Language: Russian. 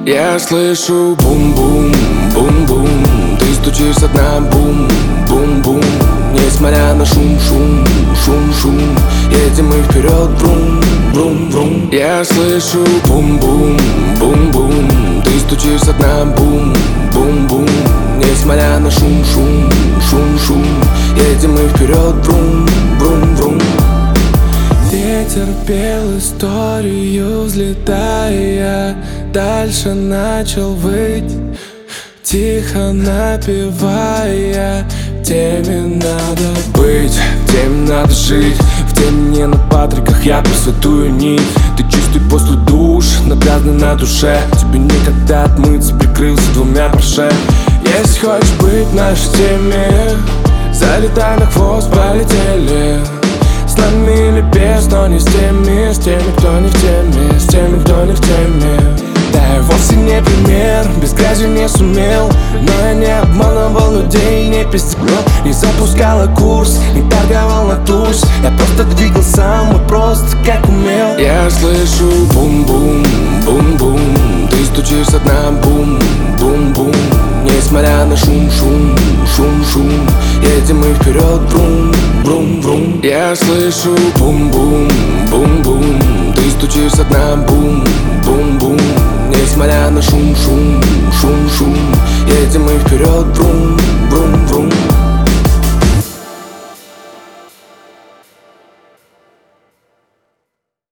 Я слышу бум-бум, бум-бум. Ты стучишь со дна, бум-бум-бум. Несмотря на шум-шум, шум-шум, едем мы вперед, брум-брум-брум. Я слышу бум-бум, бум-бум. Ты стучишь со дна, бум-бум-бум. Несмотря на шум-шум, шум-шум, едем мы вперед, брум-брум-брум. Ветер пел историю, взлетая, дальше начал выть, тихо напевая: в теме надо быть, в теме надо жить, в теме не на патриках я присвятую нить. Ты чистый после душ, но грязный на душе. Тебе никогда отмыться, прикрылся двумя парше. Если хочешь быть в нашей теме, залетай на хвост, полетели. С нами или без, но не с теми кто не в теме, с теми, кто не в теме. Да, я вовсе не пример, без грязи не сумел, но я не обманывал людей, не пиздил, не запускала курс, не торговал на туз. Я просто двигал сам и просто как умел. Я слышу бум-бум, бум-бум. Ты стучишь со дна, бум-бум-бум. Несмотря на шум-шум, шум-шум, едем мы вперед, брум-брум-брум. Я слышу бум-бум, бум-бум. Ты стучишь со дна, бум-бум-бум. Несмотря на шум-шум, шум-шум, едем мы вперед, брум-брум-брум.